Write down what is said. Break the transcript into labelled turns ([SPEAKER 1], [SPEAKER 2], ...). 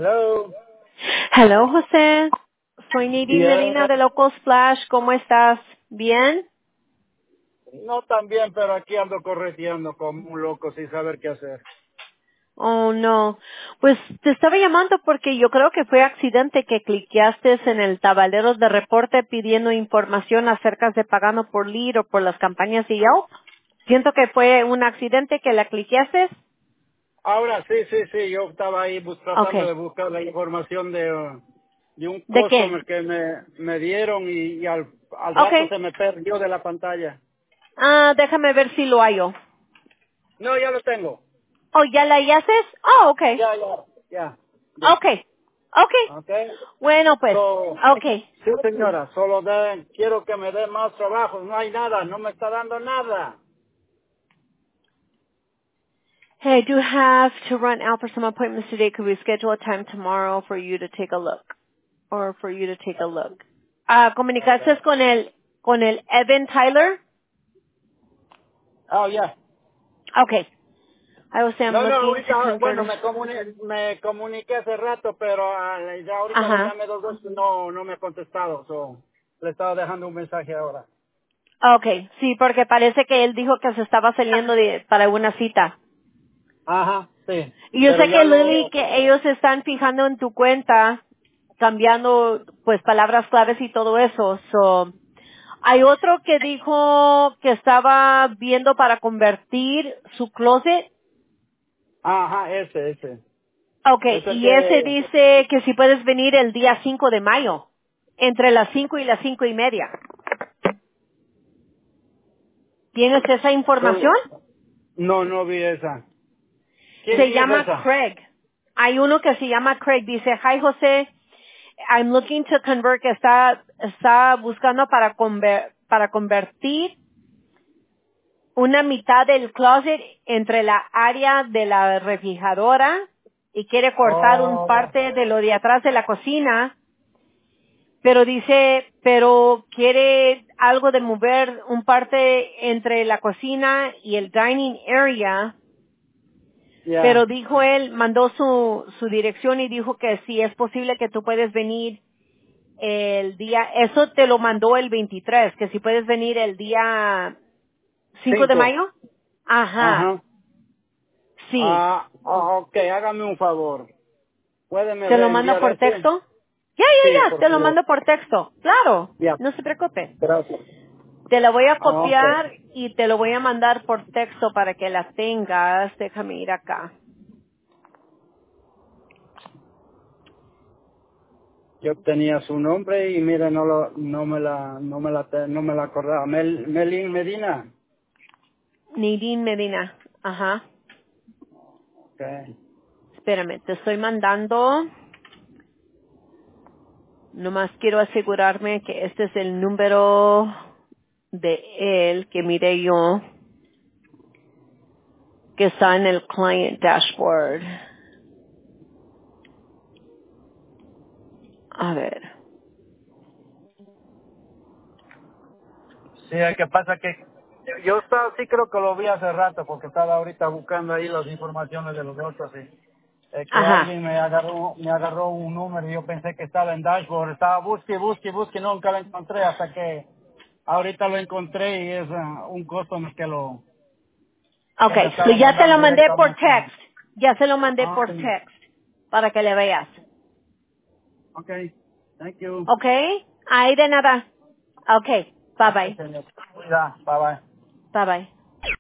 [SPEAKER 1] Hello.
[SPEAKER 2] Hello, José. Soy Nadine Medina
[SPEAKER 1] Bien.
[SPEAKER 2] de Local Splash. ¿Cómo estás? ¿Bien?
[SPEAKER 1] No tan bien, pero aquí ando correteando como un loco sin saber qué hacer.
[SPEAKER 2] Oh, no. Pues te estaba llamando porque yo creo que fue accidente que cliqueaste en el tablero de reporte pidiendo información acerca de pagando por lead o por las campañas de Yelp. Siento que fue un accidente que la cliqueaste.
[SPEAKER 1] Ahora sí, yo estaba ahí tratando de
[SPEAKER 2] Okay.
[SPEAKER 1] buscar la información de un
[SPEAKER 2] ¿De qué?
[SPEAKER 1] customer que me dieron y al rato
[SPEAKER 2] Okay.
[SPEAKER 1] se me perdió de la pantalla.
[SPEAKER 2] Déjame ver si lo hallo.
[SPEAKER 1] No, ya lo tengo.
[SPEAKER 2] Oh, ¿ya la haces? Oh, okay.
[SPEAKER 1] Ya.
[SPEAKER 2] Okay. Okay.
[SPEAKER 1] Ok.
[SPEAKER 2] Bueno, pues.
[SPEAKER 1] So,
[SPEAKER 2] Okay.
[SPEAKER 1] sí señora, quiero que me dé más trabajo. No hay nada, no me está dando nada.
[SPEAKER 2] Hey, I do have to run out for some appointments today. Could we schedule a time tomorrow for you to take a look? Or for you to take a look. ¿Comunicaste
[SPEAKER 1] Okay.
[SPEAKER 2] con el Evan Tyler?
[SPEAKER 1] Oh, ya.
[SPEAKER 2] Okay. I will say I'm
[SPEAKER 1] No,
[SPEAKER 2] looking to
[SPEAKER 1] ahorita, bueno,
[SPEAKER 2] convert.
[SPEAKER 1] me comuniqué hace rato, pero ya ahorita le
[SPEAKER 2] Ajá.
[SPEAKER 1] llamé dos veces, no me ha contestado, le estaba dejando un mensaje ahora.
[SPEAKER 2] Okay. Sí, porque parece que él dijo que se estaba saliendo para una cita.
[SPEAKER 1] Ajá, sí,
[SPEAKER 2] Y yo
[SPEAKER 1] pero
[SPEAKER 2] sé
[SPEAKER 1] ya
[SPEAKER 2] que Lily,
[SPEAKER 1] lo,
[SPEAKER 2] que ellos se están fijando en tu cuenta, cambiando pues palabras claves y todo eso. So, hay otro que dijo que estaba viendo para convertir su closet.
[SPEAKER 1] ajá, ese,
[SPEAKER 2] Okay,
[SPEAKER 1] ese
[SPEAKER 2] y ese
[SPEAKER 1] que,
[SPEAKER 2] dice que si puedes venir el día 5 de mayo, entre las 5 y las 5:30. ¿Tienes esa información?
[SPEAKER 1] no vi esa. ¿Quién
[SPEAKER 2] Se
[SPEAKER 1] es
[SPEAKER 2] llama
[SPEAKER 1] esa?
[SPEAKER 2] Craig. Hay uno que se llama Craig. Dice, hi José, I'm looking to convert, que está buscando para convertir una mitad del closet entre la área de la refrigeradora y quiere cortar un
[SPEAKER 1] Oh,
[SPEAKER 2] parte de lo de atrás de la cocina, pero dice, pero quiere algo de mover un parte entre la cocina y el dining area,
[SPEAKER 1] ya,
[SPEAKER 2] pero dijo él, mandó su dirección y dijo que si es posible que tú puedes venir el día, eso te lo mandó el 23, que si puedes venir el día 5 de
[SPEAKER 1] 5,
[SPEAKER 2] mayo. Ajá,
[SPEAKER 1] ajá.
[SPEAKER 2] sí.
[SPEAKER 1] Ok, hágame un favor. ¿Puede
[SPEAKER 2] ¿Te lo manda
[SPEAKER 1] reenviar
[SPEAKER 2] por
[SPEAKER 1] ese?
[SPEAKER 2] texto? Ya,
[SPEAKER 1] Sí,
[SPEAKER 2] ya, ya,
[SPEAKER 1] por
[SPEAKER 2] te lo
[SPEAKER 1] favor.
[SPEAKER 2] mando por texto. Claro,
[SPEAKER 1] Ya,
[SPEAKER 2] no se preocupe.
[SPEAKER 1] gracias.
[SPEAKER 2] Te la voy a
[SPEAKER 1] Ok.
[SPEAKER 2] copiar y te lo voy a mandar por texto para que la tengas. Déjame ir acá.
[SPEAKER 1] Yo tenía su nombre y mire, no me la acordaba. Melín Medina.
[SPEAKER 2] Nadine Medina. Ajá.
[SPEAKER 1] Okay.
[SPEAKER 2] Espérame, te estoy mandando. Nomás quiero asegurarme que este es el número de él que miré yo, que está en el client dashboard. A ver.
[SPEAKER 1] Sí, el que pasa que yo estaba, sí creo que lo vi hace rato porque estaba ahorita buscando ahí las informaciones de los otros y que
[SPEAKER 2] Ajá.
[SPEAKER 1] alguien me agarró un número y yo pensé que estaba en dashboard, estaba busque, nunca lo encontré hasta que ahorita lo encontré y es un customer que me
[SPEAKER 2] Okay, so
[SPEAKER 1] estaba
[SPEAKER 2] ya te lo
[SPEAKER 1] mandando
[SPEAKER 2] mandé por
[SPEAKER 1] directamente.
[SPEAKER 2] text. Ya se lo mandé
[SPEAKER 1] Ah,
[SPEAKER 2] por text para que le veas.
[SPEAKER 1] okay, thank you.
[SPEAKER 2] Okay? Ahí de nada. Okay. Bye
[SPEAKER 1] Okay,
[SPEAKER 2] bye.
[SPEAKER 1] señor. Cuida, bye bye.
[SPEAKER 2] Bye bye.